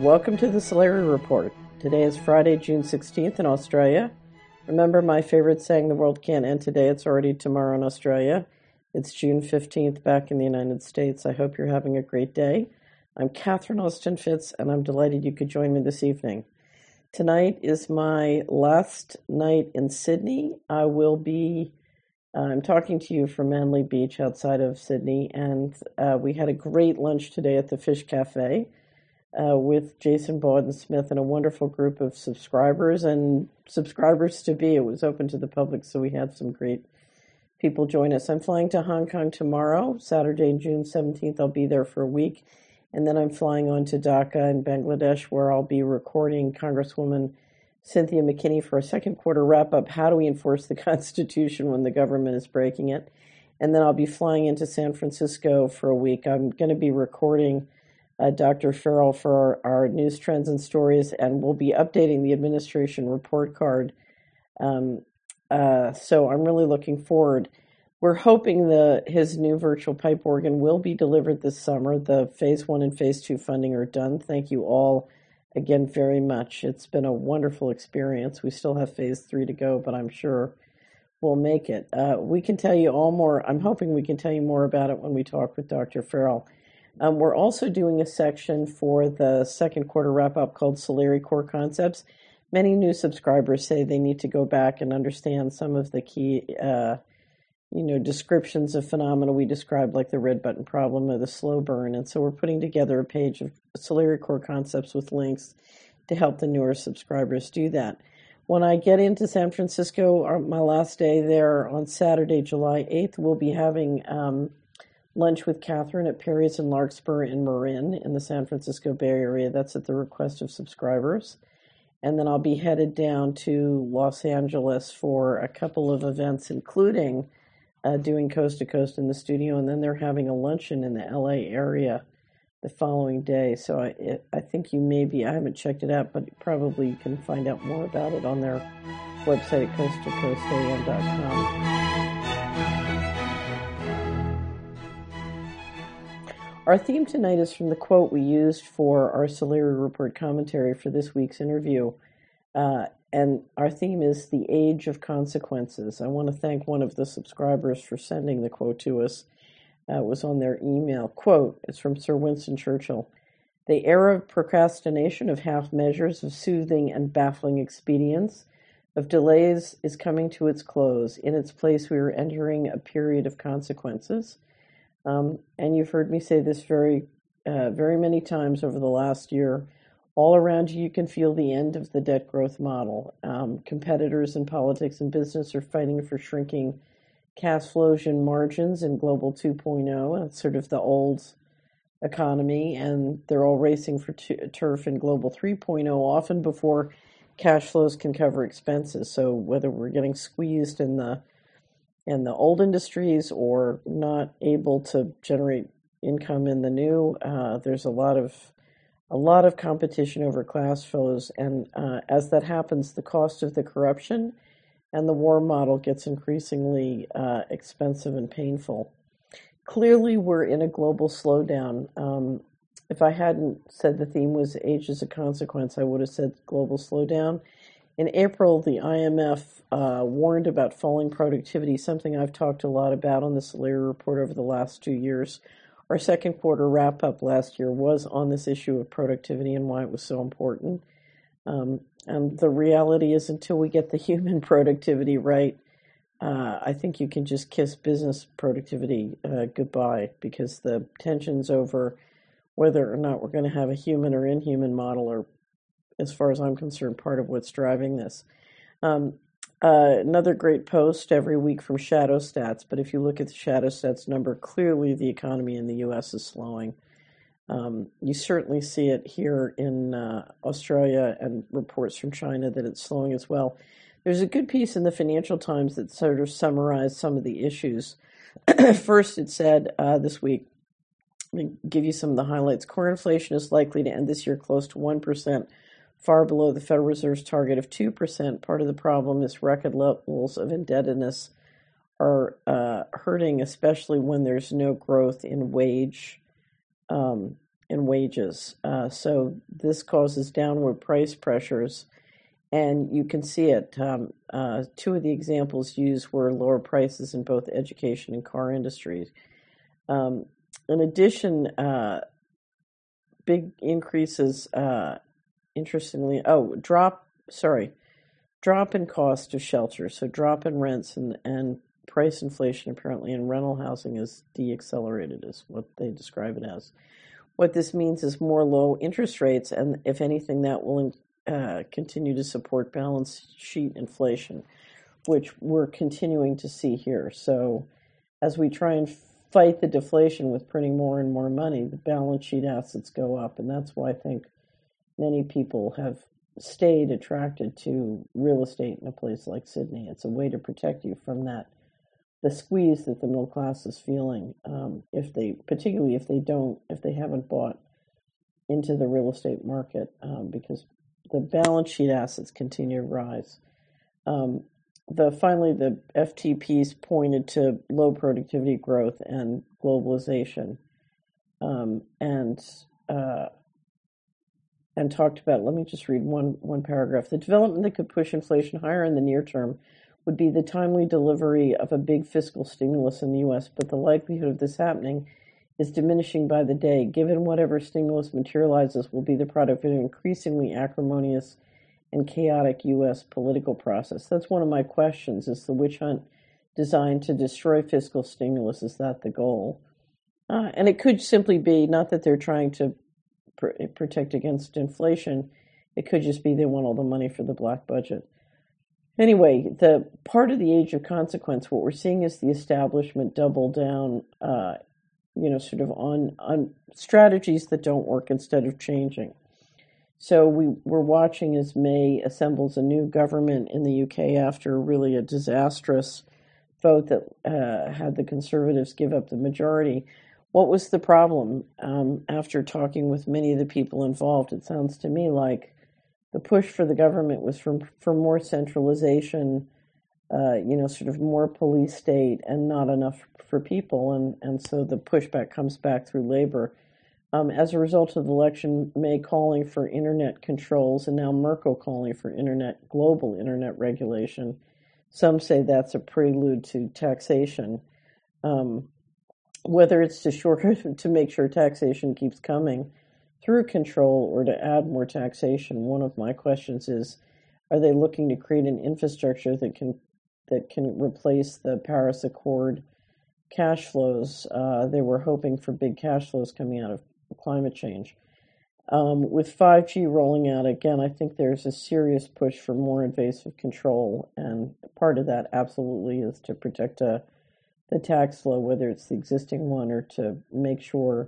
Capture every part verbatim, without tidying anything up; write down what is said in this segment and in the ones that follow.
Welcome to the Solari Report. Today is Friday, June sixteenth in Australia. Remember my favorite saying, the world can't end today, it's already tomorrow in Australia. It's June fifteenth back in the United States. I hope you're having a great day. I'm Catherine Austin Fitz, and I'm delighted you could join me this evening. Tonight is my last night in Sydney. I will be, uh, I'm talking to you from Manly Beach outside of Sydney, and uh, we had a great lunch today at the Fish Cafe. Uh, with Jason Bawden-Smith and a wonderful group of subscribers and subscribers to be. It was open to the public, so we had some great people join us. I'm flying to Hong Kong tomorrow, Saturday, June seventeenth. I'll be there for a week. And then I'm flying on to Dhaka in Bangladesh, where I'll be recording Congresswoman Cynthia McKinney for a second quarter wrap-up. How do we enforce the Constitution when the government is breaking it? And then I'll be flying into San Francisco for a week. I'm going to be recording Uh, Doctor Farrell for our, our news trends and stories, and we'll be updating the administration report card. Um, uh, so I'm really looking forward. We're hoping the his new virtual pipe organ will be delivered this summer. The phase one and phase two funding are done. Thank you all again very much. It's been a wonderful experience. We still have phase three to go, but I'm sure we'll make it. Uh, we can tell you all more. I'm hoping we can tell you more about it when we talk with Doctor Farrell. Um, we're also doing a section for the second quarter wrap-up called Solari Core Concepts. Many new subscribers say they need to go back and understand some of the key, uh, you know, descriptions of phenomena we described, like the red button problem or the slow burn. And so we're putting together a page of Solari Core Concepts with links to help the newer subscribers do that. When I get into San Francisco, our, my last day there on Saturday, July eighth, we'll be having Um, lunch with Catherine at Perry's and Larkspur in Marin in the San Francisco Bay Area. That's at the request of subscribers. And then I'll be headed down to Los Angeles for a couple of events, including uh, doing Coast to Coast in the studio. And then they're having a luncheon in the L A area the following day. So I, it, I think you may be, I haven't checked it out, but probably you can find out more about it on their website at coast to coast a m dot com. Our theme tonight is from the quote we used for our Solari Report commentary for this week's interview. Uh, and our theme is the age of consequences. I want to thank one of the subscribers for sending the quote to us. Uh, it was on their email. Quote, it's from Sir Winston Churchill. The era of procrastination, of half measures, of soothing and baffling expedients, of delays is coming to its close. In its place, we are entering a period of consequences. Um, and you've heard me say this very, uh, very many times over the last year. All around you, you can feel the end of the debt growth model. Um, competitors in politics and business are fighting for shrinking cash flows and margins in Global two point oh. It's sort of the old economy, and they're all racing for t- turf in Global three point oh, often before cash flows can cover expenses. So whether we're getting squeezed in the in the old industries or not able to generate income in the new, uh, there's a lot of a lot of competition over cash flows, and uh, as that happens, the cost of the corruption and the war model gets increasingly uh, expensive and painful. Clearly, we're in a global slowdown. Um, if I hadn't said the theme was age as a consequence, I would have said global slowdown. In April, the I M F uh, warned about falling productivity, something I've talked a lot about on the Solari Report over the last two years. Our second quarter wrap-up last year was on this issue of productivity and why it was so important. Um, and the reality is, until we get the human productivity right, uh, I think you can just kiss business productivity uh, goodbye, because the tensions over whether or not we're going to have a human or inhuman model are, as far as I'm concerned, part of what's driving this. Um, uh, another great post every week from Shadow Stats, but if you look at the Shadow Stats number, clearly the economy in the U S is slowing. Um, you certainly see it here in uh, Australia, and reports from China that it's slowing as well. There's a good piece in the Financial Times that sort of summarized some of the issues. First, it said uh, this week, let me give you some of the highlights. Core inflation is likely to end this year close to one percent, far below the Federal Reserve's target of two percent. Part of the problem is record levels of indebtedness are uh, hurting, especially when there's no growth in wage um, in wages. Uh, so this causes downward price pressures, and you can see it. Um, uh, two of the examples used were lower prices in both education and car industries. Um, in addition, uh, big increases, uh, interestingly, oh, drop, sorry, drop in cost of shelter. So drop in rents and, and price inflation apparently in rental housing is deaccelerated, is what they describe it as. What this means is more low interest rates, and if anything, that will uh, continue to support balance sheet inflation, which we're continuing to see here. So as we try and fight the deflation with printing more and more money, the balance sheet assets go up, and that's why I think many people have stayed attracted to real estate in a place like Sydney. It's a way to protect you from that, the squeeze that the middle class is feeling, um, if they, particularly if they don't, if they haven't bought into the real estate market, um, because the balance sheet assets continue to rise. Um, the finally, the F T Ps pointed to low productivity growth and globalization, um, and uh, and talked about. Let me just read one one paragraph. The development that could push inflation higher in the near term would be the timely delivery of a big fiscal stimulus in the U S, but the likelihood of this happening is diminishing by the day, given whatever stimulus materializes will be the product of an increasingly acrimonious and chaotic U S political process. That's one of my questions. Is the witch hunt designed to destroy fiscal stimulus? Is that the goal? Uh, and it could simply be not that they're trying to pr- protect against inflation. It could just be they want all the money for the black budget. Anyway, the part of the age of consequence, what we're seeing is the establishment double down, uh, you know, sort of on, on strategies that don't work instead of changing. So we, we're watching as May assembles a new government in the U K after really a disastrous vote that uh, had the Conservatives give up the majority. What was the problem? Um, after talking with many of the people involved, it sounds to me like the push for the government was for, for more centralization, uh, you know, sort of more police state and not enough for people. And, and so the pushback comes back through labor. Um, as a result of the election, May calling for internet controls and now Merkel calling for internet, global internet regulation. Some say that's a prelude to taxation. Um, whether it's to, short, to make sure taxation keeps coming through control or to add more taxation, one of my questions is, are they looking to create an infrastructure that can that can replace the Paris Accord cash flows? Uh, they were hoping for big cash flows coming out of climate change. Um, with five G rolling out, again, I think there's a serious push for more invasive control, and part of that absolutely is to protect uh, the tax flow, whether it's the existing one or to make sure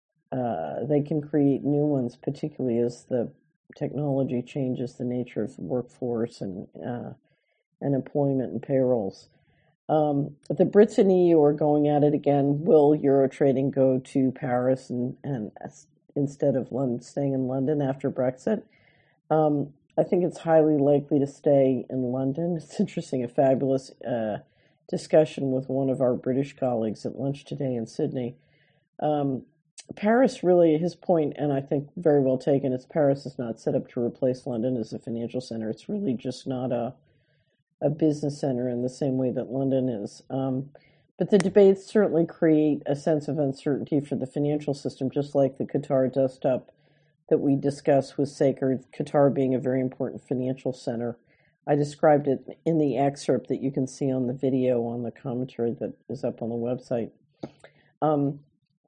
uh, they can create new ones, particularly as the technology changes the nature of the workforce and uh, and employment and payrolls. Um, the Brits and E U are going at it again. Will Euro trading go to Paris and, and instead of London, staying in London after Brexit? Um, I think it's highly likely to stay in London. It's interesting, a fabulous uh, discussion with one of our British colleagues at lunch today in Sydney. Um, Paris really, his point, and I think very well taken, is Paris is not set up to replace London as a financial center. It's really just not a a business center in the same way that London is. Um, but the debates certainly create a sense of uncertainty for the financial system, just like the Qatar dust-up that we discussed was sacred, Qatar being a very important financial center. I described it in the excerpt that you can see on the video on the commentary that is up on the website. Um,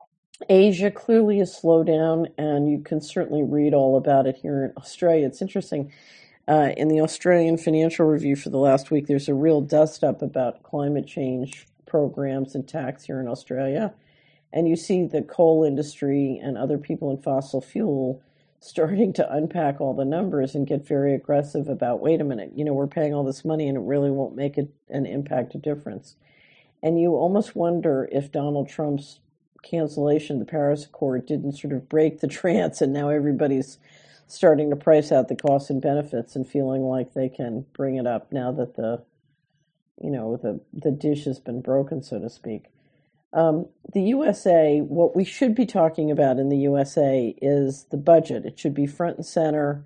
Asia clearly has slowed down, and you can certainly read all about it here in Australia. It's interesting. Uh, in the Australian Financial Review for the last week, there's a real dust-up about climate change programs and tax here in Australia. And you see the coal industry and other people in fossil fuel starting to unpack all the numbers and get very aggressive about, wait a minute, you know, we're paying all this money and it really won't make it an impact, a difference. And you almost wonder if Donald Trump's cancellation of the Paris Accord didn't sort of break the trance, and now everybody's starting to price out the costs and benefits and feeling like they can bring it up now that the, you know, the, the dish has been broken, so to speak. Um, the U S A, what we should be talking about in the U S A is the budget. It should be front and center.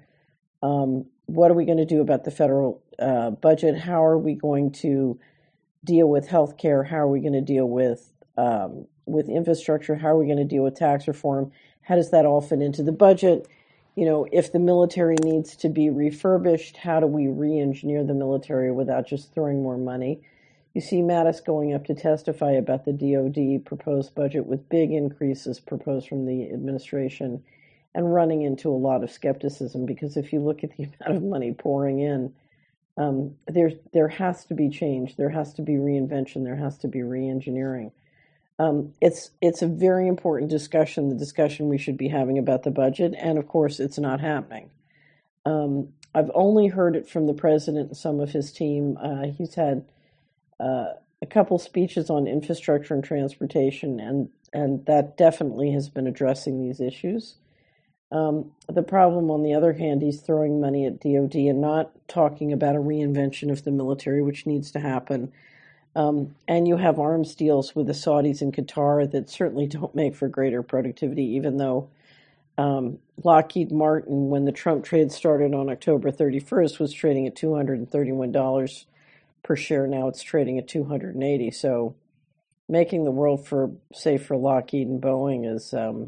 Um, what are we going to do about the federal uh, budget? How are we going to deal with health care? How are we going to deal with um, with infrastructure? How are we going to deal with tax reform? How does that all fit into the budget? You know, if the military needs to be refurbished, how do we re-engineer the military without just throwing more money? You see Mattis going up to testify about the D O D proposed budget with big increases proposed from the administration and running into a lot of skepticism, because if you look at the amount of money pouring in, um, there, there has to be change. There has to be reinvention. There has to be re-engineering. Um, it's it's a very important discussion, the discussion we should be having about the budget, and of course, it's not happening. Um, I've only heard it from the president and some of his team. Uh, he's had uh, a couple speeches on infrastructure and transportation, and and that definitely has been addressing these issues. Um, the problem, on the other hand, he's throwing money at D O D and not talking about a reinvention of the military, which needs to happen. Um, and you have arms deals with the Saudis and Qatar that certainly don't make for greater productivity, even though um, Lockheed Martin, when the Trump trade started on October thirty-first, was trading at two hundred thirty-one dollars per share. Now it's trading at two hundred eighty dollars. So making the world for safe for Lockheed and Boeing is, um,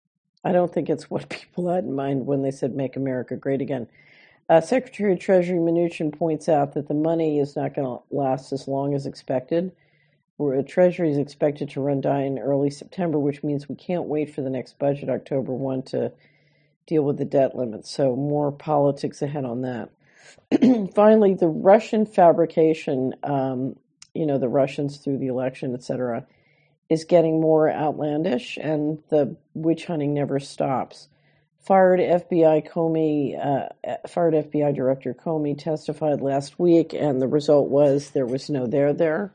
I don't think it's what people had in mind when they said make America great again. Uh, Secretary of Treasury Mnuchin points out that the money is not going to last as long as expected. Where Treasury is expected to run dry in early September, which means we can't wait for the next budget, October first, to deal with the debt limit. So more politics ahead on that. Finally, the Russian fabrication, um, you know, the Russians through the election, et cetera, is getting more outlandish, and the witch hunting never stops. Fired F B I Comey, uh, fired F B I Director Comey testified last week, and the result was there was no there there.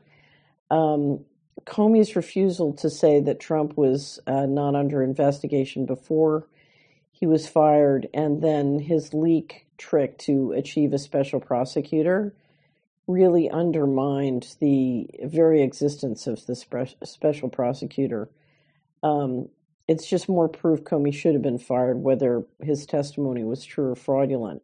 Um, Comey's refusal to say that Trump was uh, not under investigation before he was fired, and then his leak trick to achieve a special prosecutor, really undermined the very existence of the spe- special prosecutor. Um, It's just more proof Comey should have been fired, whether his testimony was true or fraudulent.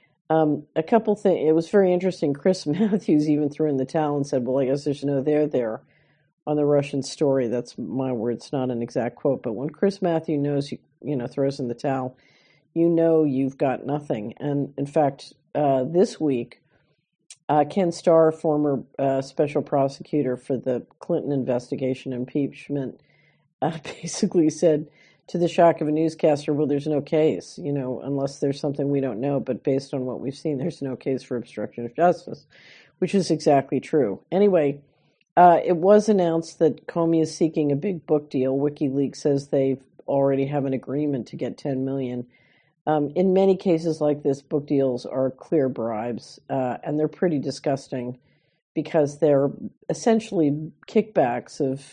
Um, a couple things. It was very interesting. Chris Matthews even threw in the towel and said, well, I guess there's no there there on the Russian story. That's my words, not an exact quote. But when Chris Matthews knows, you, you know, throws in the towel, you know you've got nothing. And in fact, uh, this week, uh, Ken Starr, former uh, special prosecutor for the Clinton investigation impeachment, Uh, basically said, to the shock of a newscaster, well, there's no case, you know, unless there's something we don't know. But based on what we've seen, there's no case for obstruction of justice, which is exactly true. Anyway, uh, it was announced that Comey is seeking a big book deal. WikiLeaks says they already have an agreement to get ten million dollars. Um, in many cases like this, book deals are clear bribes, uh, and they're pretty disgusting because they're essentially kickbacks of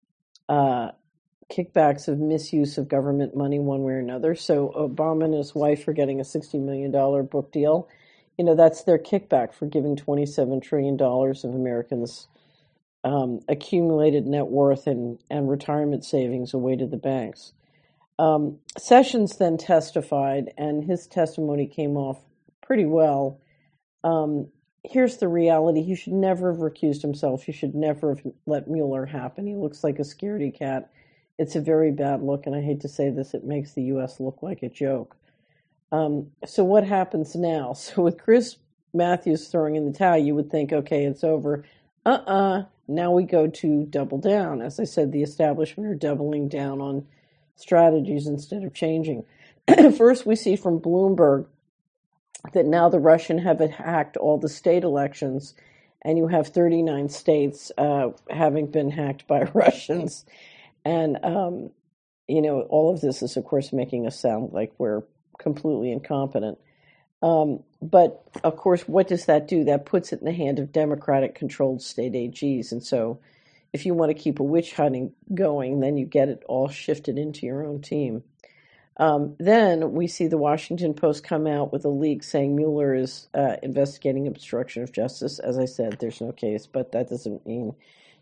uh, kickbacks of misuse of government money one way or another. So Obama and his wife are getting a sixty million dollars book deal. You know, that's their kickback for giving twenty-seven trillion dollars of Americans' um, accumulated net worth and, and retirement savings away to the banks. Um, Sessions then testified, and his testimony came off pretty well. Um, here's the reality. He should never have recused himself. He should never have let Mueller happen. He looks like a scaredy cat. It's a very bad look, and I hate to say this, it makes the U S look like a joke. Um, so what happens now? So with Chris Matthews throwing in the towel, you would think, okay, it's over. Uh-uh. Now we go to double down. As I said, the establishment are doubling down on strategies instead of changing. First, we see from Bloomberg that now the Russian have hacked all the state elections, and you have thirty-nine states uh, having been hacked by Russians. And, um, you know, all of this is, of course, making us sound like we're completely incompetent. Um, but, of course, what does that do? That puts it in the hand of Democratic-controlled state A Gs. And so if you want to keep a witch hunting going, then you get it all shifted into your own team. Um, then we see the Washington Post come out with a leak saying Mueller is uh, investigating obstruction of justice. As I said, there's no case, but that doesn't mean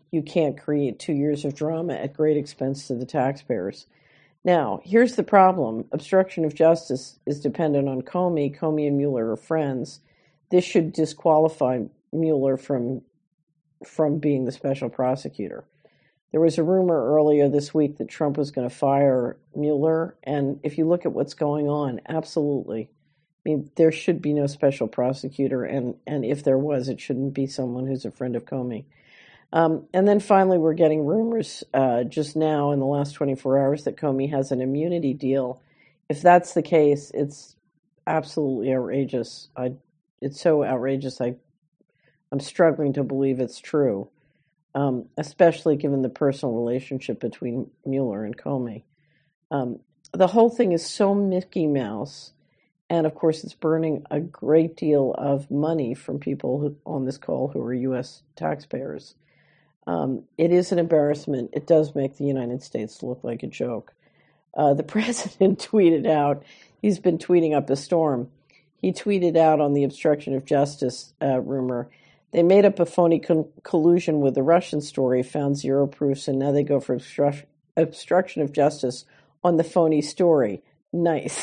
you can't create two years of drama at great expense to the taxpayers. Now, here's the problem. Obstruction of justice is dependent on Comey. Comey and Mueller are friends. This should disqualify Mueller from, from being the special prosecutor. There was a rumor earlier this week that Trump was going to fire Mueller, and if you look at what's going on, absolutely. I mean, there should be no special prosecutor, and, and if there was, it shouldn't be someone who's a friend of Comey. Um, and then finally, we're getting rumors uh, just now in the last twenty-four hours that Comey has an immunity deal. If that's the case, it's absolutely outrageous. I, it's so outrageous, I, I'm struggling to believe it's true, um, especially given the personal relationship between Mueller and Comey. Um, the whole thing is so Mickey Mouse, and of course, it's burning a great deal of money from people who, on this call who are U S taxpayers. Um, it is an embarrassment. It does make the United States look like a joke. Uh, the president tweeted out, he's been tweeting up a storm. He tweeted out on the obstruction of justice uh, rumor, they made up a phony co- collusion with the Russian story, found zero proofs, and now they go for obstru- obstruction of justice on the phony story. Nice.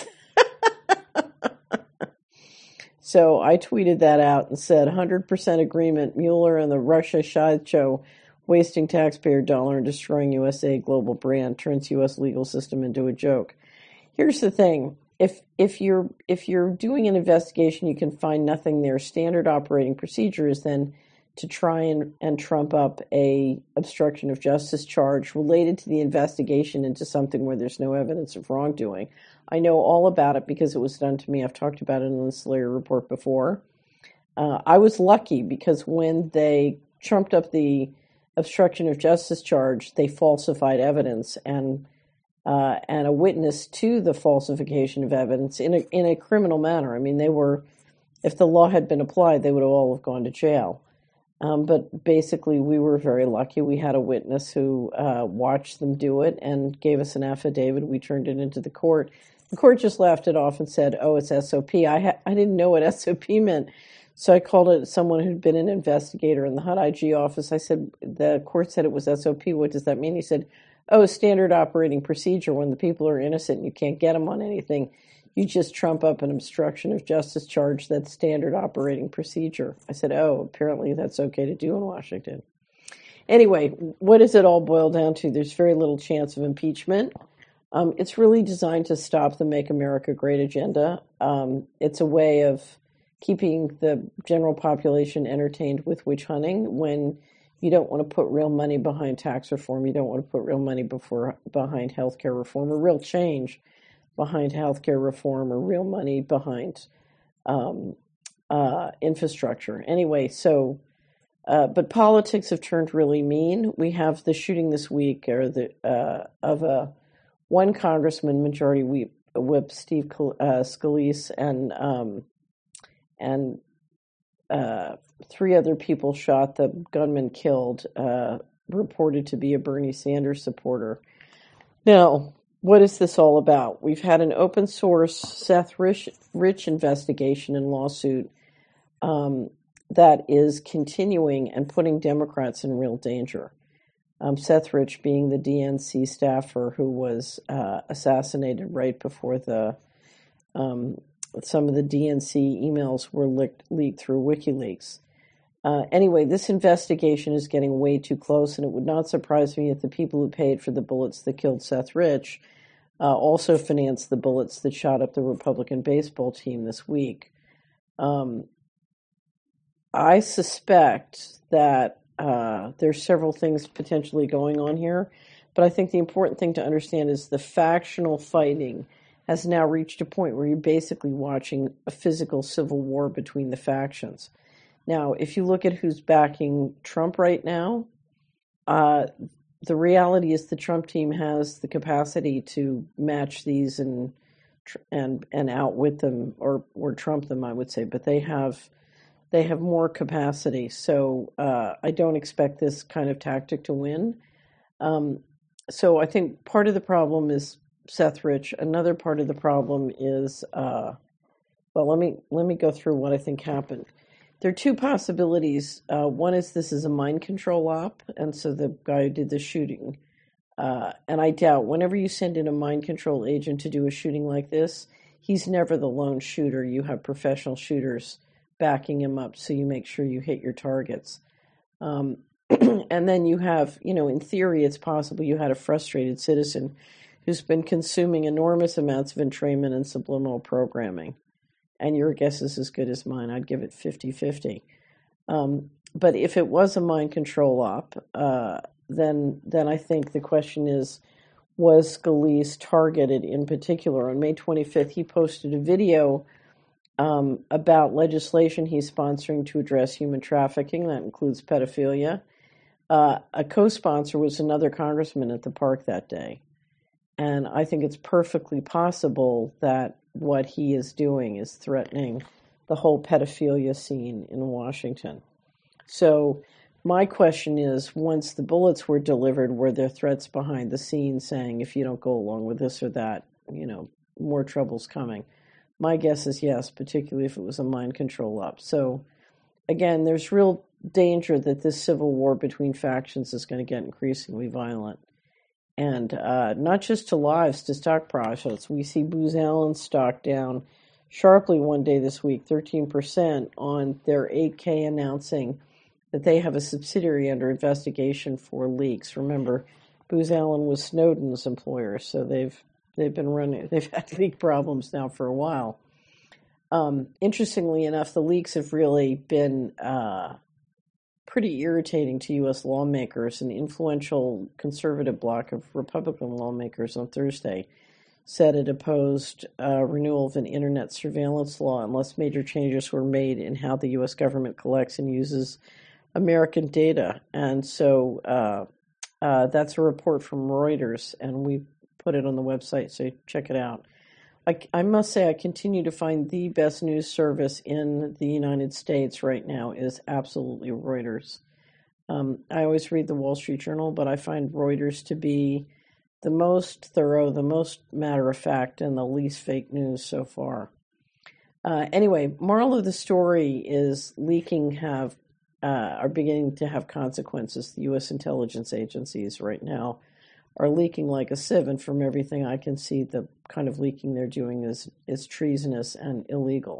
So I tweeted that out and said, one hundred percent agreement, Mueller and the Russia sideshow wasting taxpayer dollar and destroying U S A global brand turns U S legal system into a joke. Here's the thing. If if you're if you're doing an investigation, you can find nothing there. Standard operating procedure is then to try and, and trump up a obstruction of justice charge related to the investigation into something where there's no evidence of wrongdoing. I know all about it because it was done to me. I've talked about it in the Slayer report before. Uh, I was lucky because when they trumped up the obstruction of justice charge, they falsified evidence, and uh, and a witness to the falsification of evidence in a in a criminal manner. I mean, they were, if the law had been applied, they would have all have gone to jail. Um, but basically, we were very lucky. We had a witness who uh, watched them do it and gave us an affidavit. We turned it into the court. The court just laughed it off and said, "Oh, it's S O P." I ha- I didn't know what S O P meant. So I called it someone who'd been an investigator in the H U D I G office. I said, the court said it was S O P. What does that mean? He said, oh, standard operating procedure. When the people are innocent and you can't get them on anything, you just trump up an obstruction of justice charge. That's standard operating procedure. I said, oh, apparently that's okay to do in Washington. Anyway, what does it all boil down to? There's very little chance of impeachment. Um, it's really designed to stop the Make America Great agenda. Um, it's a way of keeping the general population entertained with witch hunting when you don't want to put real money behind tax reform. You don't want to put real money before, behind healthcare reform or real change behind healthcare reform or real money behind um, uh, infrastructure. Anyway, so, uh, but politics have turned really mean. We have the shooting this week or the uh, of a one congressman, majority whip, whip Steve uh, Scalise, and um, and uh, three other people shot. The gunman killed, uh, reported to be a Bernie Sanders supporter. Now, what is this all about? We've had an open source Seth Rich, Rich investigation and lawsuit um, that is continuing and putting Democrats in real danger. Um, Seth Rich being the D N C staffer who was uh, assassinated right before the um, some of the D N C emails were leaked, leaked through WikiLeaks. Uh, anyway, this investigation is getting way too close, and it would not surprise me if the people who paid for the bullets that killed Seth Rich uh, also financed the bullets that shot up the Republican baseball team this week. Um, I suspect that uh, there's several things potentially going on here, but I think the important thing to understand is the factional fighting has now reached a point where you're basically watching a physical civil war between the factions. Now, if you look at who's backing Trump right now, uh, the reality is the Trump team has the capacity to match these and and and outwit them or or trump them, I would say. But they have they have more capacity, so uh, I don't expect this kind of tactic to win. Um, so I think part of the problem is Seth Rich. Another part of the problem is, uh, well, let me let me go through what I think happened. there are two possibilities. Uh, one is this is a mind control op, and so the guy who did the shooting, uh, and I doubt whenever you send in a mind control agent to do a shooting like this, he's never the lone shooter. You have professional shooters backing him up, so you make sure you hit your targets. Um, and then you have, you know, in theory, it's possible you had a frustrated citizen who's been consuming enormous amounts of entrainment and subliminal programming. And your guess is as good as mine. I'd give it fifty-fifty. Um, but if it was a mind control op, uh, then then I think the question is, was Scalise targeted in particular? On May twenty-fifth, he posted a video um, about legislation he's sponsoring to address human trafficking. That includes pedophilia. Uh, a co-sponsor was another congressman at the park that day. And I think it's perfectly possible that what he is doing is threatening the whole pedophilia scene in Washington. So my question is, once the bullets were delivered, were there threats behind the scenes saying, if you don't go along with this or that, you know, more trouble's coming? My guess is yes, particularly if it was a mind control op. So again, there's real danger that this civil war between factions is going to get increasingly violent. And uh, not just to lives, to stock profits. We see Booz Allen's stock down sharply one day this week, thirteen percent, on their eight K announcing that they have a subsidiary under investigation for leaks. Remember, Booz Allen was Snowden's employer, so they've they've been running, they've had leak problems now for a while. Um, interestingly enough, the leaks have really been uh, pretty irritating to U S lawmakers. An influential conservative bloc of Republican lawmakers on Thursday said it opposed uh, renewal of an internet surveillance law unless major changes were made in how the U S government collects and uses American data. And so uh, uh, that's a report from Reuters, and we put it on the website, so check it out. I, I must say I continue to find the best news service in the United States right now is absolutely Reuters. Um, I always read the Wall Street Journal, but I find Reuters to be the most thorough, the most matter of fact, and the least fake news so far. Uh, anyway, moral of the story is leaking have uh, are beginning to have consequences. The U S intelligence agencies right now are leaking like a sieve, and from everything I can see, the kind of leaking they're doing is is treasonous and illegal.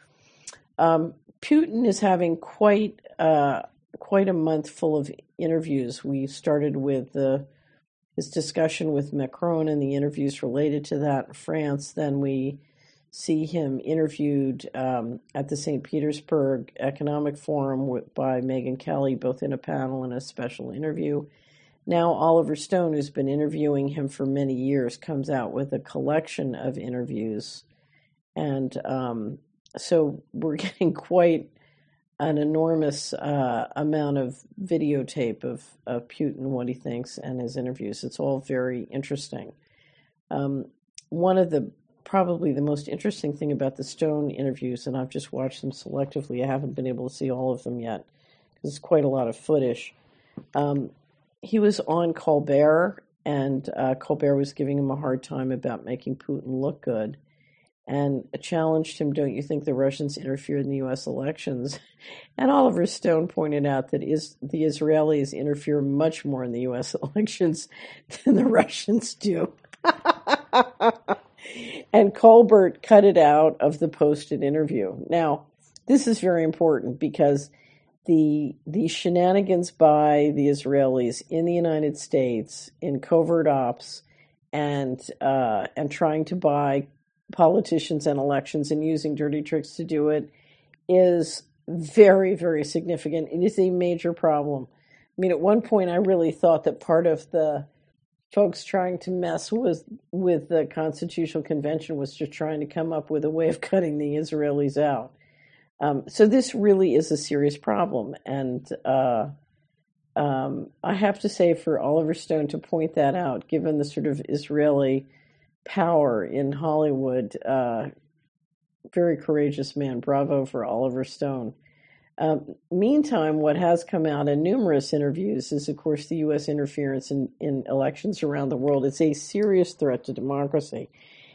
Um, Putin is having quite uh, quite a month full of interviews. We started with the his discussion with Macron and the interviews related to that in France. Then we see him interviewed um, at the Saint Petersburg Economic Forum with, by Megyn Kelly, both in a panel and a special interview. Now Oliver Stone, who's been interviewing him for many years, comes out with a collection of interviews. And um, so we're getting quite an enormous uh, amount of videotape of, of Putin, what he thinks, and his interviews. It's all very interesting. Um, one of the probably the most interesting thing about the Stone interviews, and I've just watched them selectively, I haven't been able to see all of them yet, because it's quite a lot of footage. Um, he was on Colbert, and uh, Colbert was giving him a hard time about making Putin look good, and challenged him, don't you think the Russians interfered in the U S elections? And Oliver Stone pointed out that is, the Israelis interfere much more in the U S elections than the Russians do. And Colbert cut it out of the posted interview. Now, this is very important because the the shenanigans by the Israelis in the United States in covert ops and uh, and trying to buy politicians and elections and using dirty tricks to do it is very, very significant. It is a major problem. I mean, at one point, I really thought that part of the folks trying to mess with with the Constitutional Convention was just trying to come up with a way of cutting the Israelis out. Um, so this really is a serious problem. And uh, um, I have to say, for Oliver Stone to point that out, given the sort of Israeli power in Hollywood, uh, very courageous man. Bravo for Oliver Stone. Um, meantime, what has come out in numerous interviews is, of course, the U S interference in, in elections around the world. It's a serious threat to democracy.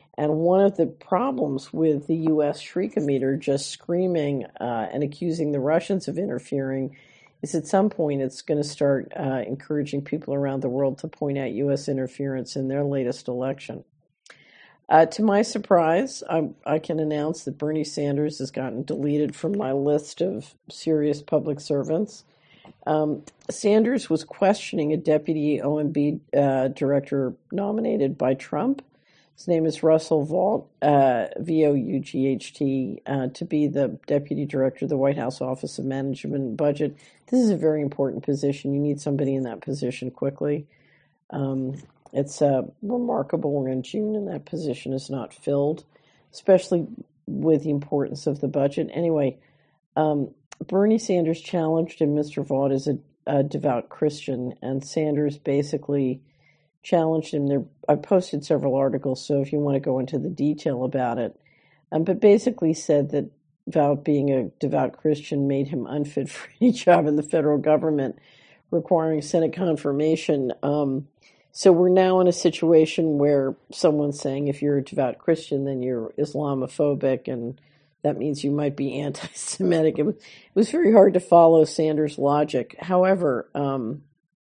And one of the problems with the U S Shriekometer just screaming uh, and accusing the Russians of interfering is at some point it's going to start uh, encouraging people around the world to point out U S interference in their latest election. Uh, to my surprise, I, I can announce that Bernie Sanders has gotten deleted from my list of serious public servants. Um, Sanders was questioning a deputy O M B uh, director nominated by Trump. His name is Russell Vought, uh, V O U G H T, uh, to be the deputy director of the White House Office of Management and Budget. This is a very important position. You need somebody in that position quickly. Um, it's uh, remarkable we're in June and that position is not filled, especially with the importance of the budget. Anyway, um, Bernie Sanders challenged him. Mister Vought is a, a devout Christian, and Sanders basically challenged him. There, I posted several articles, so if you want to go into the detail about it, um, but basically said that Vought, being a devout Christian, made him unfit for any job in the federal government, requiring Senate confirmation. Um, so we're now in a situation where someone's saying if you're a devout Christian, then you're Islamophobic, and that means you might be anti-Semitic. It was, it was very hard to follow Sanders' logic. However, um,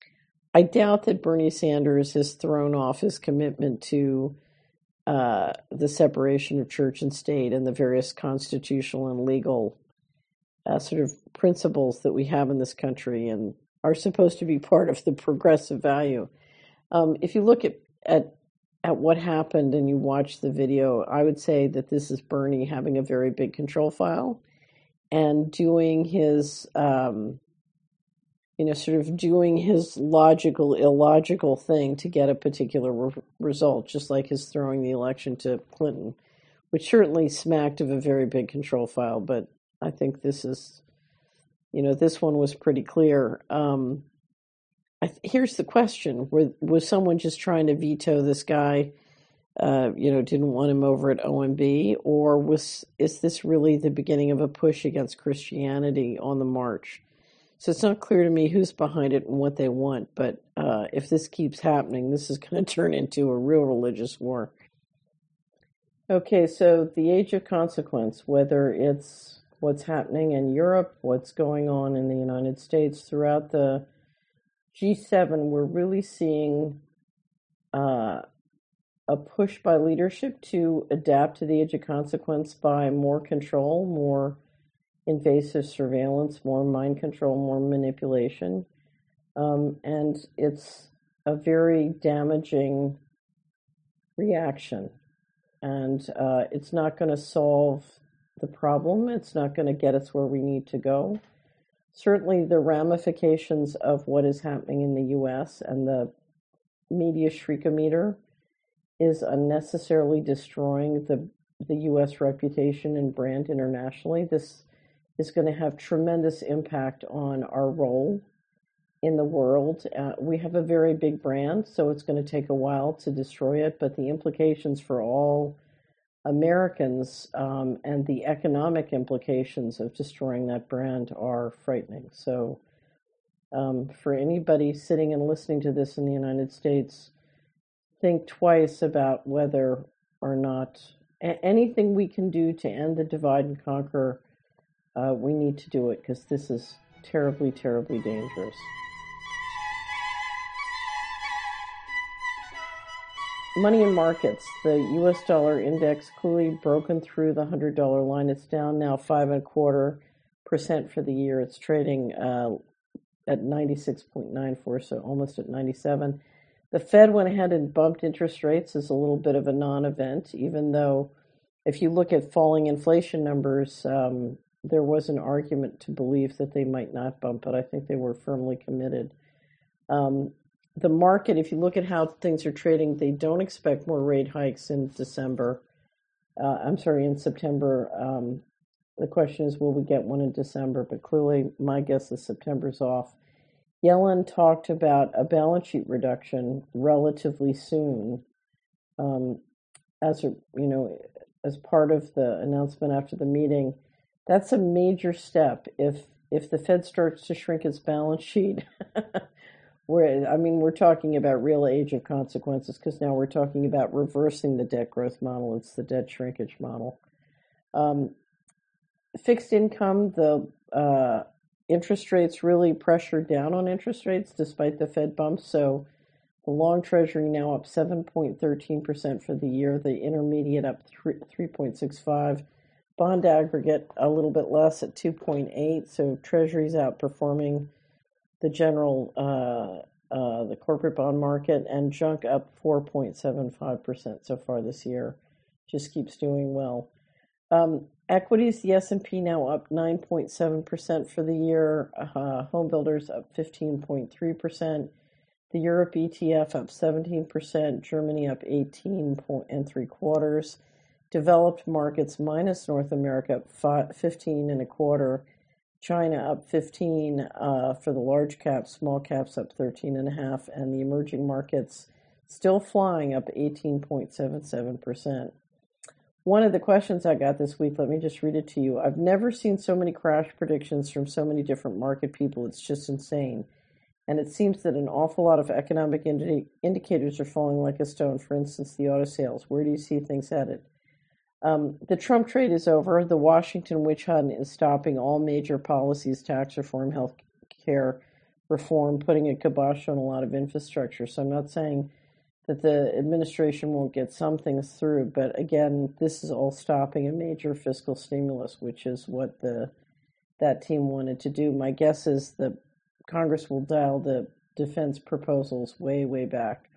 I doubt that Bernie Sanders has thrown off his commitment to uh, the separation of church and state and the various constitutional and legal uh, sort of principles that we have in this country and are supposed to be part of the progressive value. Um, if you look at, at at what happened and you watch the video, I would say that this is Bernie having a very big control file and doing his, um, you know, sort of doing his logical, illogical thing to get a particular re- result, just like his throwing the election to Clinton, which certainly smacked of a very big control file. But I think this is, you know, this one was pretty clear. Um, I th- here's the question: was, was someone just trying to veto this guy? Uh, you know, didn't want him over at O M B, or was is this really the beginning of a push against Christianity on the march? So it's not clear to me who's behind it and what they want. But uh, if this keeps happening, this is going to turn into a real religious war. Okay, so the age of consequence, whether it's what's happening in Europe, what's going on in the United States, throughout the G seven, we're really seeing uh, a push by leadership to adapt to the age of consequence by more control, more invasive surveillance, more mind control, more manipulation. Um, and it's a very damaging reaction. And uh, it's not going to solve the problem. It's not going to get us where we need to go. Certainly the ramifications of what is happening in the U S and the media shriekometer is unnecessarily destroying the, the U S reputation and brand internationally. This is going to have tremendous impact on our role in the world. Uh, we have a very big brand, so it's going to take a while to destroy it, but the implications for all Americans um, and the economic implications of destroying that brand are frightening. So um, for anybody sitting and listening to this in the United States, think twice about whether or not a- anything we can do to end the divide and conquer, uh, we need to do it, because this is terribly, terribly dangerous. Money in markets. The U S dollar index clearly broken through the one hundred dollar line. It's down now five and a quarter percent for the year. It's trading uh, at ninety-six point nine four, so almost at ninety-seven. The Fed went ahead and bumped interest rates as a little bit of a non-event, even though if you look at falling inflation numbers, um, there was an argument to believe that they might not bump, but I think they were firmly committed. Um, the market, if you look at how things are trading, they don't expect more rate hikes in December. Uh, I'm sorry, in September. Um, the question is, will we get one in December? But clearly, my guess is September's off. Yellen talked about a balance sheet reduction relatively soon, um, as a, you know, as part of the announcement after the meeting. That's a major step. If if the Fed starts to shrink its balance sheet, we're, I mean, we're talking about real age of consequences because now we're talking about reversing the debt growth model. It's the debt shrinkage model. Um, fixed income, the uh, interest rates really pressured down on interest rates despite the Fed bumps. So the long treasury now up seven point one three percent for the year, the intermediate up three point six five, bond aggregate a little bit less at two point eight. So treasuries outperforming the general, uh, uh, the corporate bond market, and junk up four point seven five percent so far this year. Just keeps doing well. Um, equities, the S and P now up nine point seven percent for the year. Uh, home builders up fifteen point three percent. The Europe E T F up seventeen percent. Germany up eighteen point and three quarters. Developed markets minus North America up five, fifteen and a quarter. China up fifteen uh, for the large caps, small caps up thirteen and a half, and the emerging markets still flying up eighteen point seven seven percent. One of the questions I got this week, let me just read it to you. I've never seen so many crash predictions from so many different market people. It's just insane. And it seems that an awful lot of economic indi- indicators are falling like a stone. For instance, the auto sales. Where do you see things headed? Um, the Trump trade is over. The Washington witch hunt is stopping all major policies, tax reform, health care reform, putting a kibosh on a lot of infrastructure. So I'm not saying that the administration won't get some things through, but again, this is all stopping a major fiscal stimulus, which is what the that team wanted to do. My guess is that Congress will dial the defense proposals way, way back.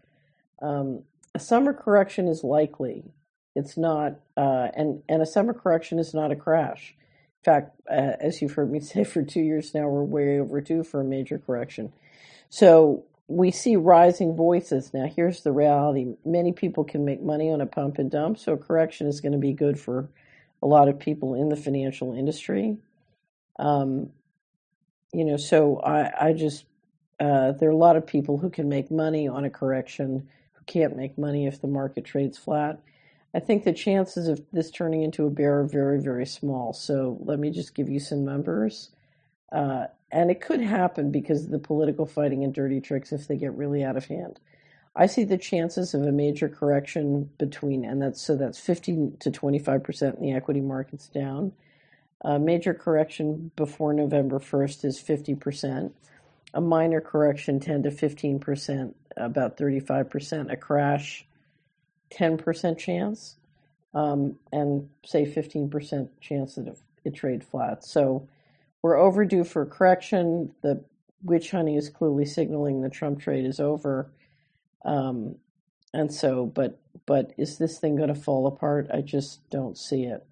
Um, a summer correction is likely. It's not, uh, and, and a summer correction is not a crash. In fact, uh, as you've heard me say for two years now, we're way overdue for a major correction. So we see rising voices. Now, here's the reality. Many people can make money on a pump and dump, so a correction is going to be good for a lot of people in the financial industry. Um, you know, so I, I just, uh, there are a lot of people who can make money on a correction who can't make money if the market trades flat. I think the chances of this turning into a bear are very, very small. So let me just give you some numbers. Uh, and it could happen because of the political fighting and dirty tricks if they get really out of hand. I see the chances of a major correction between, and that's so that's fifteen to twenty-five percent in the equity markets down. A major correction before November first is fifty percent. A minor correction, ten to fifteen percent, about thirty-five percent. A crash, ten percent chance, um, and say fifteen percent chance that it, it trade flat. So we're overdue for a correction. The witch hunting is clearly signaling the Trump trade is over. Um, and so, but but is this thing going to fall apart? I just don't see it.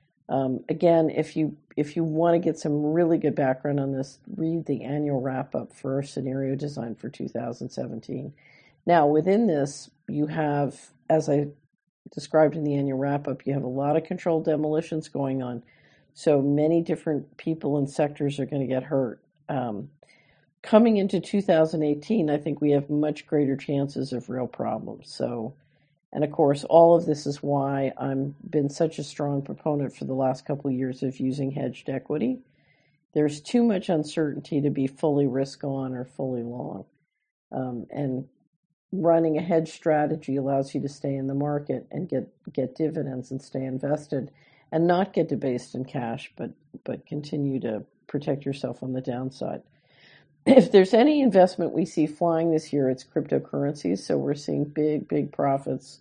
Um, again, if you if you want to get some really good background on this, read the annual wrap up for our scenario design for two thousand seventeen. Now, within this, you have, as I described in the annual wrap up, you have a lot of controlled demolitions going on. So many different people and sectors are going to get hurt. Um, coming into two thousand eighteen, I think we have much greater chances of real problems. So, and of course, all of this is why I've been such a strong proponent for the last couple of years of using hedged equity. There's too much uncertainty to be fully risk on or fully long. Um, and running a hedge strategy allows you to stay in the market and get, get dividends and stay invested and not get debased in cash, but, but continue to protect yourself on the downside. If there's any investment we see flying this year, it's cryptocurrencies. So we're seeing big, big profits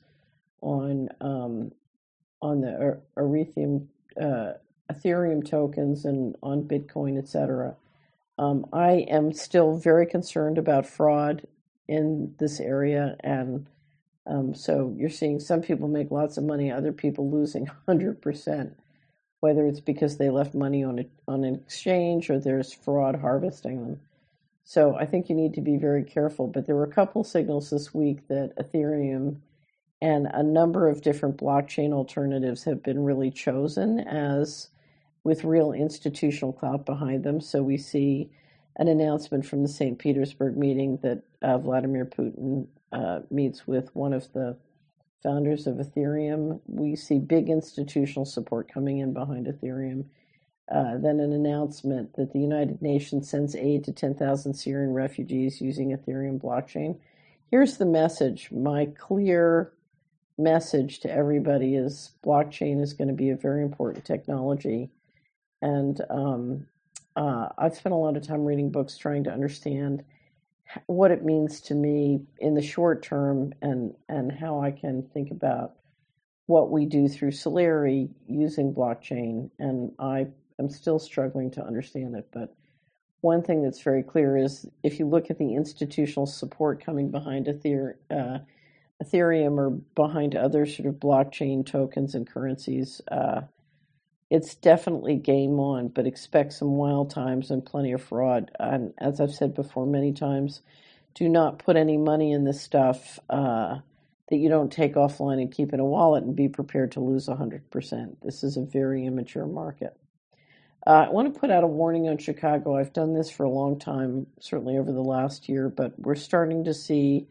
on um, on the Ethereum, uh, Ethereum tokens and on Bitcoin, et cetera. Um, I am still very concerned about fraud in this area, and um, so you're seeing some people make lots of money, other people losing one hundred percent, whether it's because they left money on a, on an exchange or there's fraud harvesting them. So I think you need to be very careful. But there were a couple signals this week that Ethereum and a number of different blockchain alternatives have been really chosen as with real institutional clout behind them. So we see an announcement from the Saint Petersburg meeting that uh, Vladimir Putin uh, meets with one of the founders of Ethereum. We see big institutional support coming in behind Ethereum. uh, then an announcement that the United Nations sends aid to ten thousand Syrian refugees using Ethereum blockchain. Here's the message. My clear message to everybody is blockchain is going to be a very important technology. And um, uh, I've spent a lot of time reading books trying to understand what it means to me in the short term, and, and how I can think about what we do through Solari using blockchain. And I am still struggling to understand it. But one thing that's very clear is if you look at the institutional support coming behind Ether, uh, Ethereum or behind other sort of blockchain tokens and currencies, uh, it's definitely game on, but expect some wild times and plenty of fraud. And as I've said before many times, do not put any money in this stuff uh, that you don't take offline and keep in a wallet, and be prepared to lose one hundred percent. This is a very immature market. Uh, I want to put out a warning on Chicago. I've done this for a long time, certainly over the last year, but we're starting to see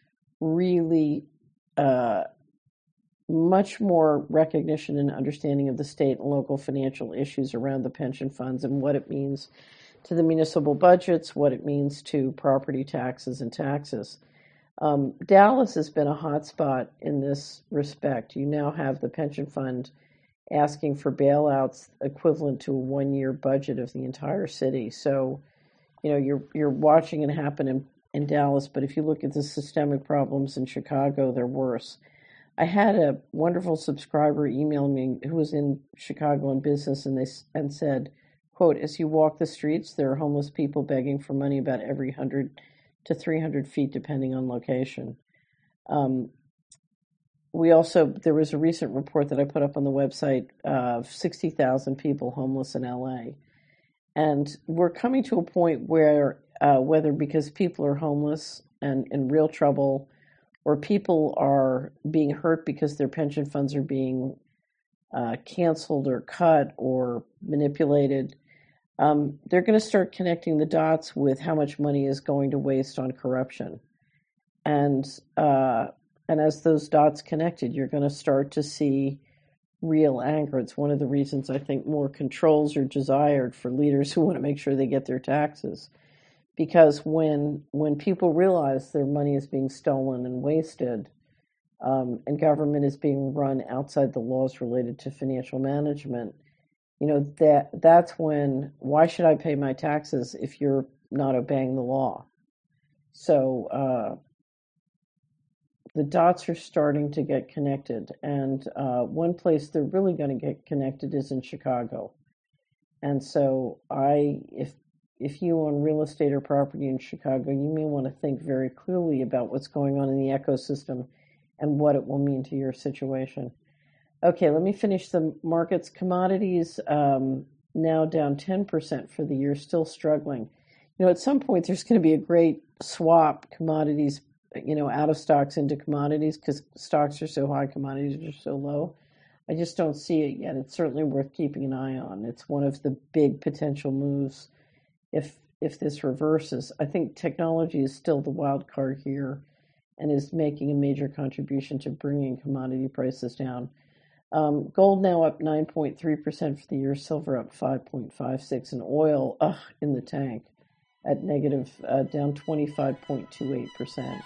really uh, much more recognition and understanding of the state and local financial issues around the pension funds and what it means to the municipal budgets, what it means to property taxes and taxes. Um, Dallas has been a hotspot in this respect. You now have the pension fund asking for bailouts equivalent to a one-year budget of the entire city. So, you know, you're you're watching it happen in, in Dallas, but if you look at the systemic problems in Chicago, they're worse. I had a wonderful subscriber email me who was in Chicago in business, and they and said, quote, as you walk the streets, there are homeless people begging for money about every one hundred to three hundred feet, depending on location. Um, we also, there was a recent report that I put up on the website of sixty thousand people homeless in L A. And we're coming to a point where, uh, whether because people are homeless and in real trouble, or people are being hurt because their pension funds are being uh, canceled or cut or manipulated, um, they're going to start connecting the dots with how much money is going to waste on corruption. And uh, and as those dots connected, you're going to start to see real anger. It's one of the reasons I think more controls are desired for leaders who want to make sure they get their taxes. Because when when people realize their money is being stolen and wasted, um, and government is being run outside the laws related to financial management, you know, that that's when, why should I pay my taxes if you're not obeying the law? So uh, the dots are starting to get connected, and uh, one place they're really going to get connected is in Chicago. And so I, if If you own real estate or property in Chicago, you may want to think very clearly about what's going on in the ecosystem and what it will mean to your situation. Okay, let me finish the markets. Commodities um, now down ten percent for the year, still struggling. You know, at some point there's going to be a great swap, commodities, you know, out of stocks into commodities, because stocks are so high, commodities are so low. I just don't see it yet. It's certainly worth keeping an eye on. It's one of the big potential moves if if this reverses. I think technology is still the wild card here and is making a major contribution to bringing commodity prices down. Um, gold now up nine point three percent for the year, silver up five point five six, and oil ugh, in the tank at negative, uh, down twenty-five point two eight percent.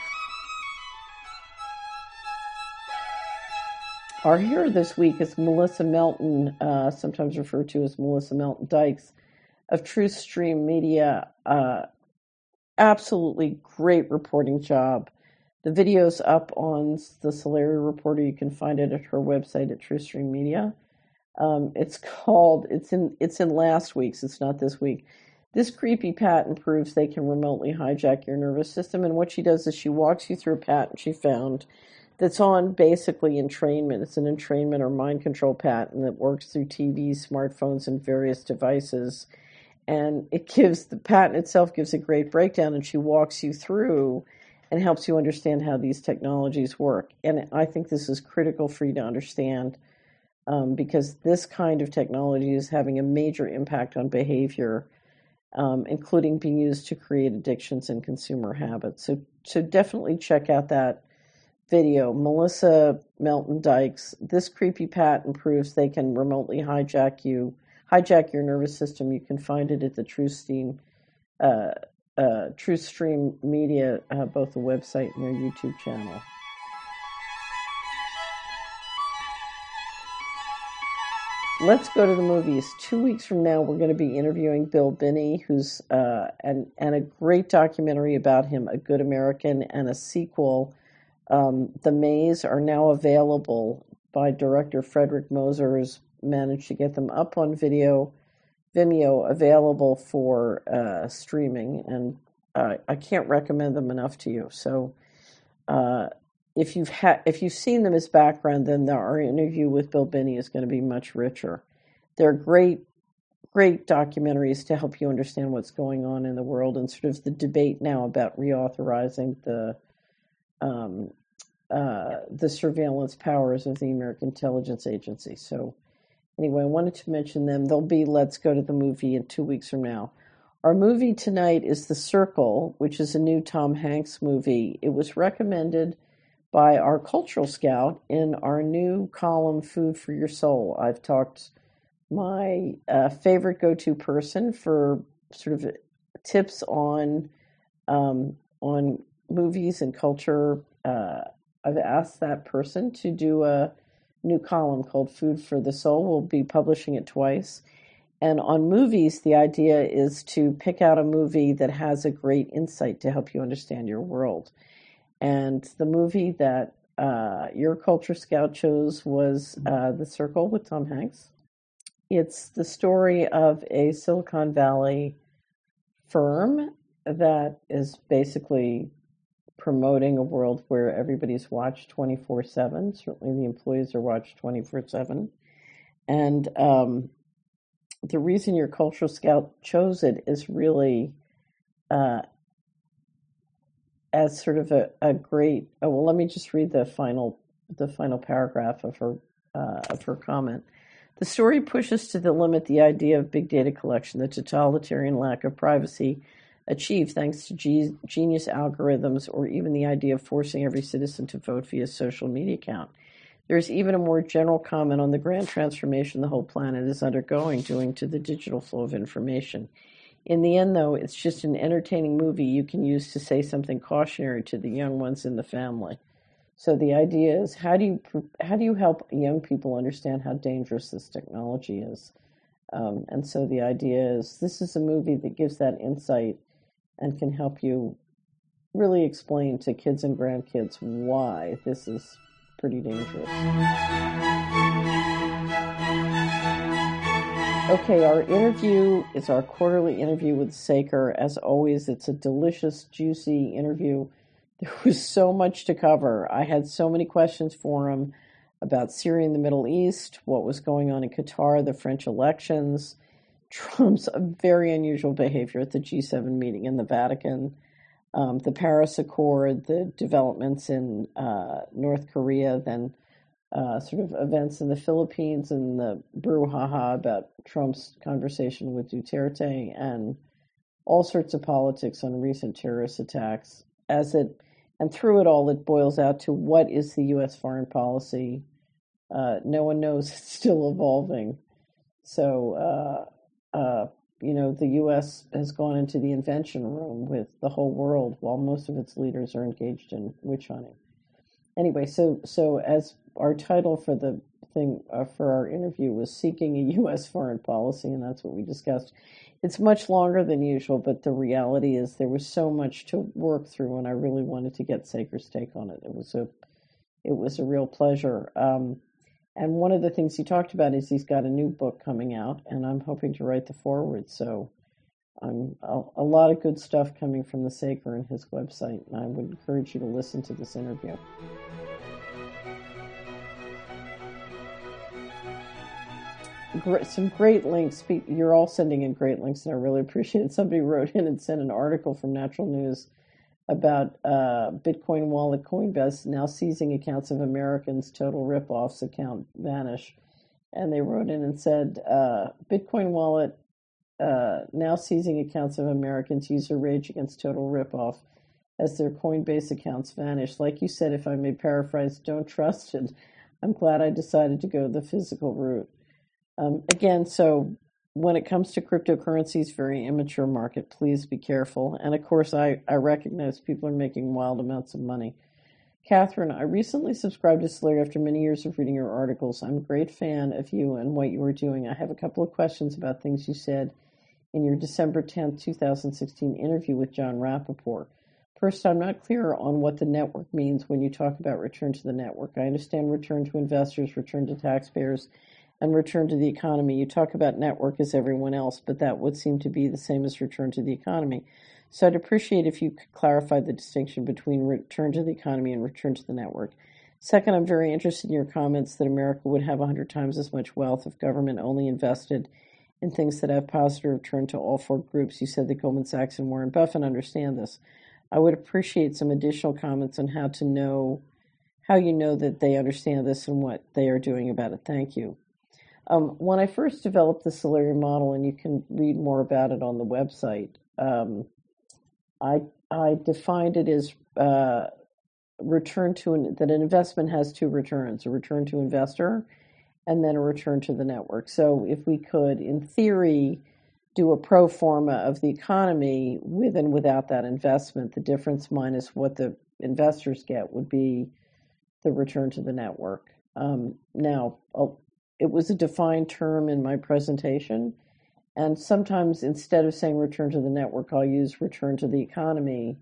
Our hero this week is Melissa Melton, uh, sometimes referred to as Melissa Melton Dykes, of TruthStream Media. Uh, absolutely great reporting job. The video's up on the Solari Reporter. You can find it at her website at TruthStream Media. Um, it's called, it's in it's in last week's, it's not this week. This creepy patent proves they can remotely hijack your nervous system. And what she does is she walks you through a patent she found that's on basically entrainment. It's an entrainment or mind control patent that works through T Vs, smartphones, and various devices. And it gives, the patent itself gives a great breakdown, and she walks you through and helps you understand how these technologies work. And I think this is critical for you to understand, um, because this kind of technology is having a major impact on behavior, um, including being used to create addictions and consumer habits. So, so definitely check out that video. Melissa Melton Dykes, this creepy patent proves they can remotely hijack you, hijack your nervous system. You can find it at the TrueStream, uh, uh, TrueStream Media, uh, both the website and their YouTube channel. Let's go to the movies. Two weeks from now, we're going to be interviewing Bill Binney, who's uh, and and a great documentary about him, A Good American, and a sequel. Um, the Maze are now available by director Frederick Moser, who's managed to get them up on video, Vimeo, available for uh, streaming, and uh, I can't recommend them enough to you. So. Uh, If you've had, if you've seen them as background, then the, our interview with Bill Binney is going to be much richer. They're great, great documentaries to help you understand what's going on in the world and sort of the debate now about reauthorizing the um, uh, the surveillance powers of the American Intelligence Agency. So, anyway, I wanted to mention them. They'll be Let's Go to the Movie in two weeks from now. Our movie tonight is The Circle, which is a new Tom Hanks movie. It was recommended by our cultural scout in our new column, Food for Your Soul. I've talked my uh, favorite go-to person for sort of tips on um, on movies and culture. Uh, I've asked that person to do a new column called Food for the Soul. We'll be publishing it twice. And on movies, the idea is to pick out a movie that has a great insight to help you understand your world. And the movie that uh, your Culture Scout chose was uh, The Circle with Tom Hanks. It's the story of a Silicon Valley firm that is basically promoting a world where everybody's watched twenty-four seven. Certainly the employees are watched twenty-four seven. And um, the reason your Cultural Scout chose it is really uh, as sort of a, a great, oh, well, let me just read the final the final paragraph of her uh, of her comment. The story pushes to the limit the idea of big data collection, the totalitarian lack of privacy achieved thanks to G- genius algorithms, or even the idea of forcing every citizen to vote via social media account. There's even a more general comment on the grand transformation the whole planet is undergoing, due to the digital flow of information. In the end, though, it's just an entertaining movie you can use to say something cautionary to the young ones in the family. So the idea is, how do you how do you help young people understand how dangerous this technology is? Um, and so the idea is, this is a movie that gives that insight and can help you really explain to kids and grandkids why this is pretty dangerous. Okay, our interview is our quarterly interview with Saker. As always, it's a delicious, juicy interview. There was so much to cover. I had so many questions for him about Syria and the Middle East, what was going on in Qatar, the French elections, Trump's very unusual behavior at the G seven meeting in the Vatican, um, the Paris Accord, the developments in uh, North Korea, then Uh, sort of events in the Philippines and the brouhaha about Trump's conversation with Duterte, and all sorts of politics on recent terrorist attacks. As it and through it all, it boils out to, what is the U S foreign policy? Uh, no one knows. It's still evolving. So, uh, uh, you know, the U S has gone into the invention room with the whole world, while most of its leaders are engaged in witch hunting. Anyway, so so as our title for the thing uh, for our interview was Seeking a U S Foreign Policy, and that's what we discussed. It's much longer than usual, but the reality is there was so much to work through, and I really wanted to get Saker's take on it. It was a it was a real pleasure. Um, and one of the things he talked about is he's got a new book coming out, and I'm hoping to write the foreword. So um, a, a lot of good stuff coming from the Saker and his website, and I would encourage you to listen to this interview. Some great links. You're all sending in great links, and I really appreciate it. Somebody wrote in and sent an article from Natural News about uh, Bitcoin wallet Coinbase now seizing accounts of Americans. Total ripoffs, account vanish. And they wrote in and said, uh, Bitcoin wallet uh, now seizing accounts of Americans. User rage against total ripoff as their Coinbase accounts vanish. Like you said, if I may paraphrase, don't trust it. I'm glad I decided to go the physical route. Um, again, so when it comes to cryptocurrencies, very immature market. Please be careful. And of course, I, I recognize people are making wild amounts of money. Catherine, I recently subscribed to Solera after many years of reading your articles. I'm a great fan of you and what you are doing. I have a couple of questions about things you said in your December tenth, twenty sixteen interview with John Rappaport. First, I'm not clear on what the network means when you talk about return to the network. I understand return to investors, return to taxpayers, and return to the economy. You talk about network as everyone else, but that would seem to be the same as return to the economy. So I'd appreciate if you could clarify the distinction between return to the economy and return to the network. Second, I'm very interested in your comments that America would have one hundred times as much wealth if government only invested in things that have positive return to all four groups. You said that Goldman Sachs and Warren Buffett understand this. I would appreciate some additional comments on how to know, how you know that they understand this and what they are doing about it. Thank you. Um, when I first developed the Solera model, and you can read more about it on the website, um, I I defined it as uh, return to an, that an investment has two returns: a return to investor, and then a return to the network. So if we could, in theory, do a pro forma of the economy with and without that investment, the difference minus what the investors get would be the return to the network. Um, now, it was a defined term in my presentation. And sometimes instead of saying return to the network, I'll use return to the economy,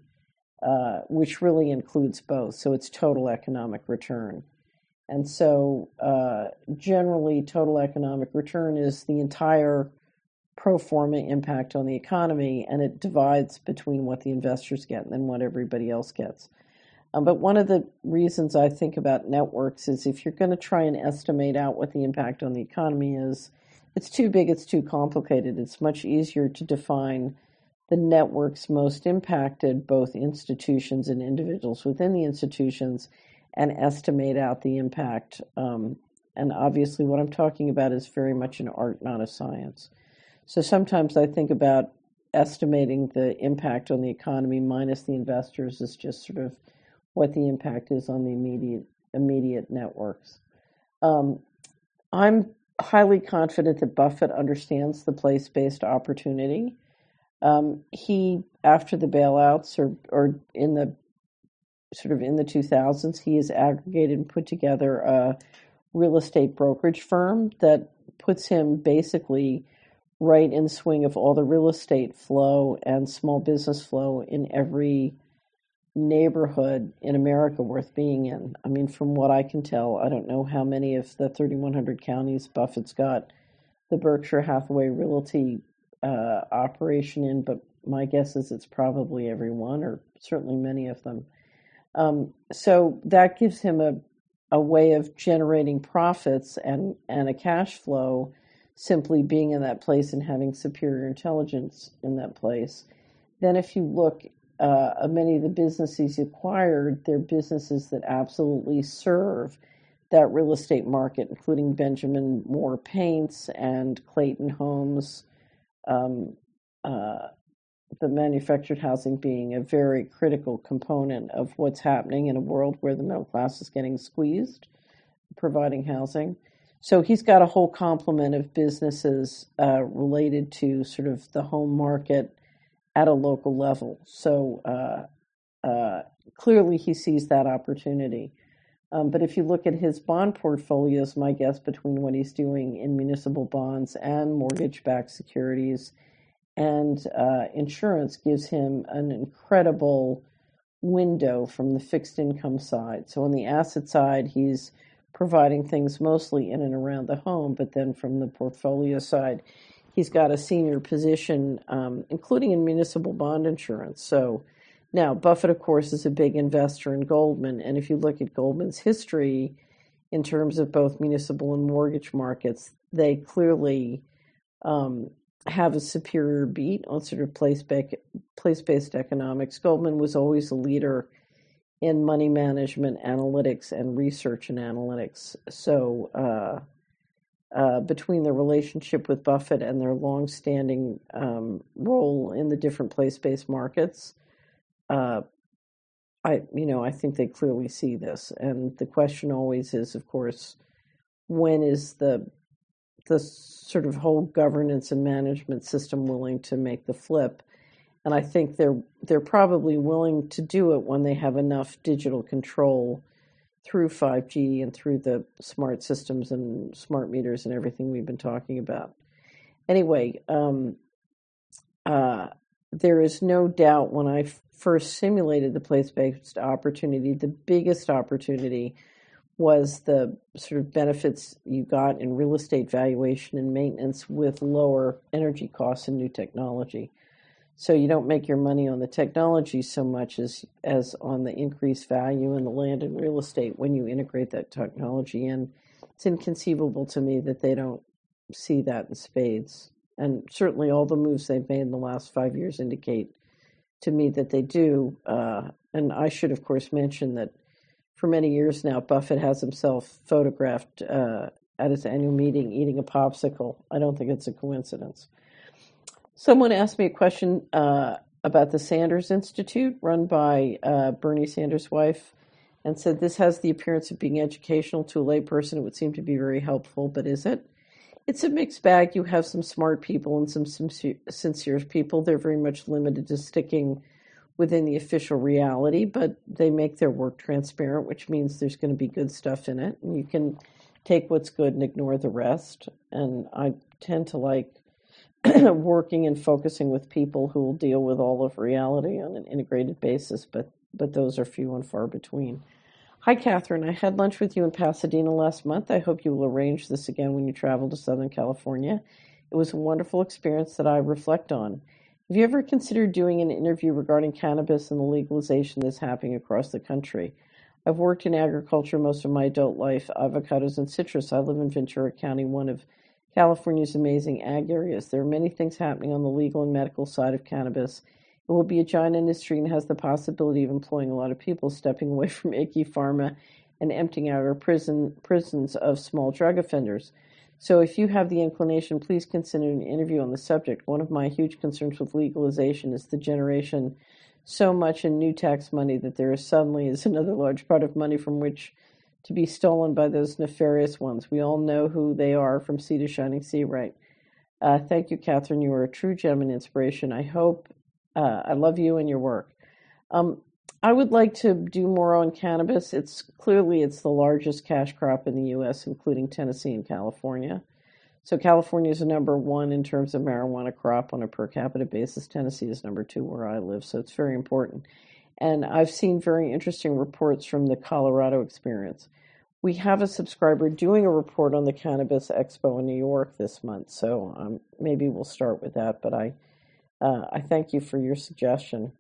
uh, which really includes both. So it's total economic return. And so uh, generally, total economic return is the entire pro forma impact on the economy, and it divides between what the investors get and then what everybody else gets. Um, but one of the reasons I think about networks is if you're going to try and estimate out what the impact on the economy is, it's too big, it's too complicated. It's much easier to define the networks most impacted, both institutions and individuals within the institutions, and estimate out the impact. Um, and obviously, what I'm talking about is very much an art, not a science. So sometimes I think about estimating the impact on the economy minus the investors as just sort of what the impact is on the immediate immediate networks. Um, I'm highly confident that Buffett understands the place-based opportunity. Um, he, after the bailouts or, or in the sort of in the two thousands, he has aggregated and put together a real estate brokerage firm that puts him basically right in swing of all the real estate flow and small business flow in every neighborhood in America worth being in. I mean, from what I can tell, I don't know how many of the thirty-one hundred counties Buffett's got the Berkshire Hathaway Realty uh, operation in, but my guess is it's probably every one, or certainly many of them. Um, so that gives him a, a way of generating profits and, and a cash flow simply being in that place and having superior intelligence in that place. Then if you look uh, many of the businesses he acquired, they're businesses that absolutely serve that real estate market, including Benjamin Moore Paints and Clayton Homes, um, uh, the manufactured housing being a very critical component of what's happening in a world where the middle class is getting squeezed, providing housing. So he's got a whole complement of businesses uh, related to sort of the home market at a local level. So uh, uh, clearly he sees that opportunity. Um, but if you look at his bond portfolios, my guess between what he's doing in municipal bonds and mortgage-backed securities and uh, insurance gives him an incredible window from the fixed income side. So on the asset side, he's providing things mostly in and around the home, but then from the portfolio side, he's got a senior position, um, including in municipal bond insurance. So now, Buffett, of course, is a big investor in Goldman. And if you look at Goldman's history in terms of both municipal and mortgage markets, they clearly um, have a superior beat on sort of place-based, place-based economics. Goldman was always a leader in money management, analytics, and research and analytics. So uh, uh, between their relationship with Buffett and their longstanding um, role in the different place-based markets, Uh, I, you know, I think they clearly see this, and the question always is, of course, when is the the sort of whole governance and management system willing to make the flip. And I think they're they're probably willing to do it when they have enough digital control through five G and through the smart systems and smart meters and everything we've been talking about. Anyway, um, uh, there is no doubt when I f- first simulated the place-based opportunity, the biggest opportunity was the sort of benefits you got in real estate valuation and maintenance with lower energy costs and new technology. So you don't make your money on the technology so much as as on the increased value in the land and real estate when you integrate that technology in. It's inconceivable to me that they don't see that in spades. And certainly all the moves they've made in the last five years indicate to me that they do. Uh, and I should, of course, mention that for many years now, Buffett has himself photographed uh, at his annual meeting eating a popsicle. I don't think it's a coincidence. Someone asked me a question uh, about the Sanders Institute, run by uh, Bernie Sanders' wife, and said this has the appearance of being educational to a layperson. It would seem to be very helpful, but is it? It's a mixed bag. You have some smart people and some sincere, sincere people. They're very much limited to sticking within the official reality, but they make their work transparent, which means there's going to be good stuff in it. And you can take what's good and ignore the rest. And I tend to like working and focusing with people who will deal with all of reality on an integrated basis, but but those are few and far between. Hi, Catherine. I had lunch with you in Pasadena last month. I hope you will arrange this again when you travel to Southern California. It was a wonderful experience that I reflect on. Have you ever considered doing an interview regarding cannabis and the legalization that's happening across the country? I've worked in agriculture most of my adult life, avocados and citrus. I live in Ventura County, one of California's amazing ag areas. There are many things happening on the legal and medical side of cannabis. It will be a giant industry and has the possibility of employing a lot of people, stepping away from icky pharma and emptying out our prison, prisons of small drug offenders. So if you have the inclination, please consider an interview on the subject. One of my huge concerns with legalization is the generation so much in new tax money that there is suddenly is another large pot of money from which to be stolen by those nefarious ones. We all know who they are from sea to shining sea, right? Uh, thank you, Catherine. You are a true gem and inspiration. I hope, uh, I love you and your work. Um, I would like to do more on cannabis. It's clearly it's the largest cash crop in the U S, including Tennessee and California. So California is number one in terms of marijuana crop on a per capita basis. Tennessee is number two where I live, so it's very important. And I've seen very interesting reports from the Colorado experience. We have a subscriber doing a report on the Cannabis Expo in New York this month, so um, maybe we'll start with that. But I, uh, I thank you for your suggestion.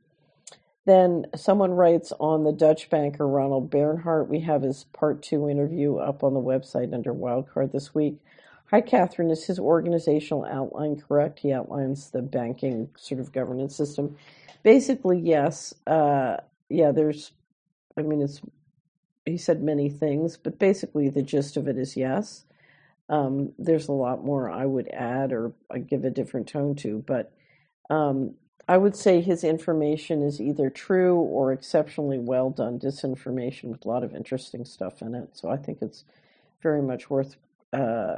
Then someone writes on the Dutch banker Ronald Bernhardt. We have his part two interview up on the website under Wildcard this week. Hi, Catherine. Is his organizational outline correct? He outlines the banking sort of governance system. Basically, yes. Uh, yeah, there's, I mean, it's, he said many things, but basically the gist of it is yes. Um, there's a lot more I would add or I'd give a different tone to, but um, I would say his information is either true or exceptionally well done disinformation with a lot of interesting stuff in it. So I think it's very much worth uh,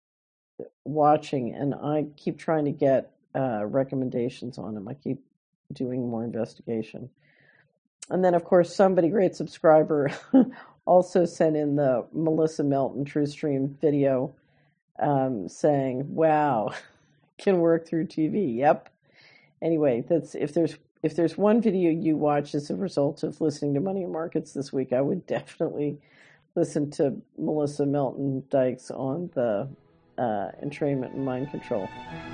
watching, and I keep trying to get uh, recommendations on him. I keep doing more investigation. And then, of course, somebody, great subscriber, also sent in the Melissa Melton TrueStream video um, saying, wow, can work through T V. Yep. Anyway, that's if there's if there's one video you watch as a result of listening to Money and Markets this week, I would definitely listen to Melissa Melton Dykes on the uh, entrainment and mind control.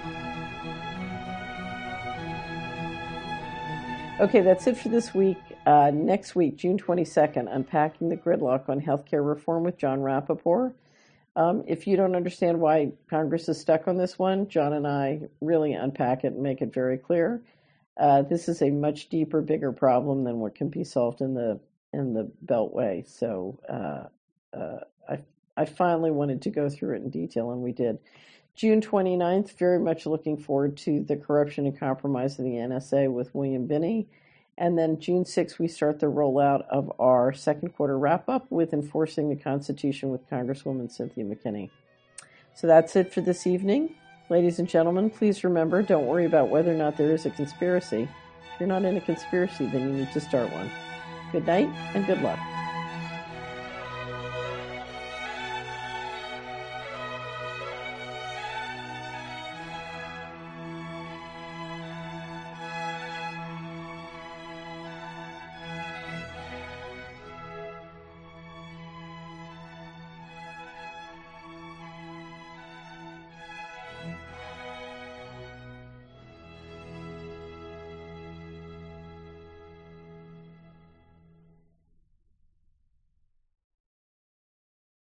Okay, that's it for this week. Uh, next week, June twenty-second, Unpacking the Gridlock on Healthcare Reform with John Rappaport. Um, if you don't understand why Congress is stuck on this one, John and I really unpack it and make it very clear. Uh, this is a much deeper, bigger problem than what can be solved in the in the Beltway. So uh, uh, I I finally wanted to go through it in detail, and we did. June twenty-ninth, very much looking forward to the corruption and compromise of the N S A with William Binney. And then June sixth, we start the rollout of our second quarter wrap-up with Enforcing the Constitution with Congresswoman Cynthia McKinney. So that's it for this evening. Ladies and gentlemen, please remember, don't worry about whether or not there is a conspiracy. If you're not in a conspiracy, then you need to start one. Good night and good luck.